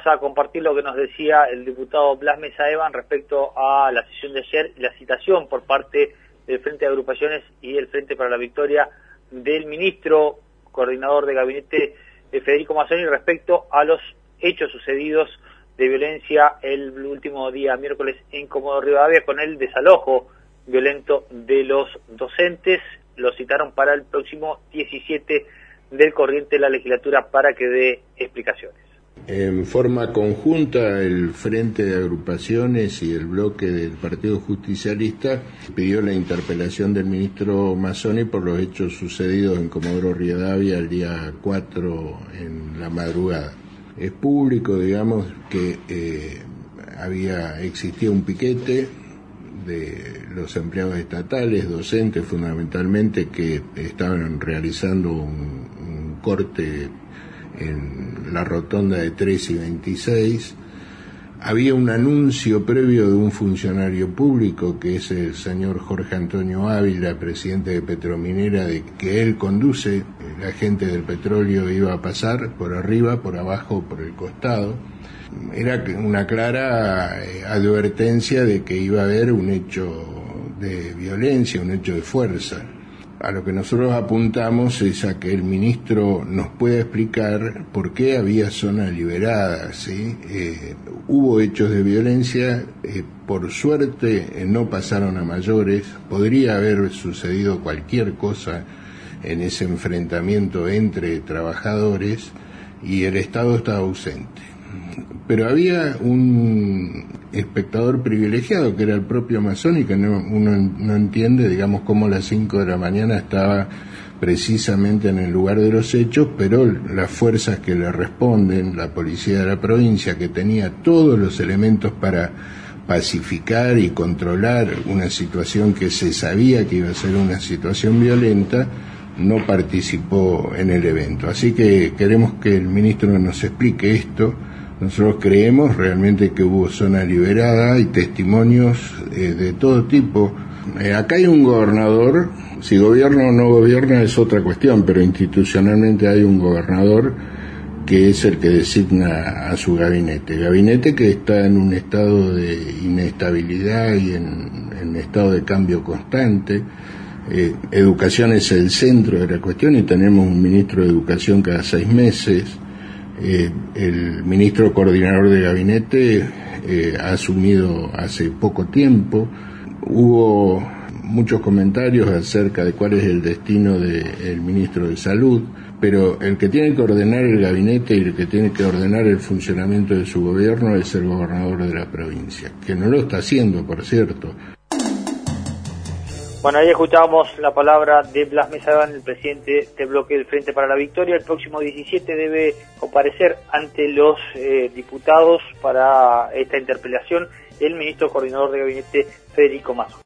a compartir lo que nos decía el diputado Blas Mesa Evan respecto a la sesión de ayer y la citación por parte del Frente de Agrupaciones y el Frente para la Victoria del ministro coordinador de gabinete Federico Mazzoni respecto a los hechos sucedidos de violencia el último día miércoles en Comodoro Rivadavia con el desalojo violento de los docentes. Lo citaron para el próximo 17 del corriente de la legislatura para que dé explicaciones. En forma conjunta, el Frente de Agrupaciones y el bloque del Partido Justicialista pidió la interpelación del ministro Mazzoni por los hechos sucedidos en Comodoro Rivadavia el día 4 en la madrugada. Es público, digamos, que existía un piquete de los empleados estatales, docentes fundamentalmente, que estaban realizando un corte en la rotonda de 3 y 26. Había un anuncio previo de un funcionario público, que es el señor Jorge Antonio Ávila, presidente de Petrominera, de que él conduce, la gente del petróleo iba a pasar por arriba, por abajo, por el costado. Era una clara advertencia de que iba a haber un hecho de violencia, un hecho de fuerza. A lo que nosotros apuntamos es a que el ministro nos pueda explicar por qué había zona liberada, ¿sí? Hubo hechos de violencia, por suerte no pasaron a mayores, podría haber sucedido cualquier cosa en ese enfrentamiento entre trabajadores y el Estado estaba ausente. Pero había un espectador privilegiado, que era el propio Mazzoni, que uno no entiende, digamos, cómo a las 5 de la mañana estaba precisamente en el lugar de los hechos, pero las fuerzas que le responden, la policía de la provincia, que tenía todos los elementos para pacificar y controlar una situación que se sabía que iba a ser una situación violenta, no participó en el evento. Así que queremos que el ministro nos explique esto. Nosotros creemos realmente que hubo zona liberada y testimonios de todo tipo. Acá hay un gobernador, si gobierna o no gobierna es otra cuestión, pero institucionalmente hay un gobernador que es el que designa a su gabinete que está en un estado de inestabilidad y en estado de cambio constante. Educación es el centro de la cuestión y tenemos un ministro de Educación cada 6 meses. El ministro coordinador de gabinete ha asumido hace poco tiempo. Hubo muchos comentarios acerca de cuál es el destino del ministro de Salud, pero el que tiene que ordenar el gabinete y el que tiene que ordenar el funcionamiento de su gobierno es el gobernador de la provincia, que no lo está haciendo, por cierto. Bueno, ahí escuchábamos la palabra de Blas Mesa Evan, el presidente del bloque del Frente para la Victoria. El próximo 17 debe comparecer ante los diputados para esta interpelación el ministro coordinador de gabinete Federico Mazzoni.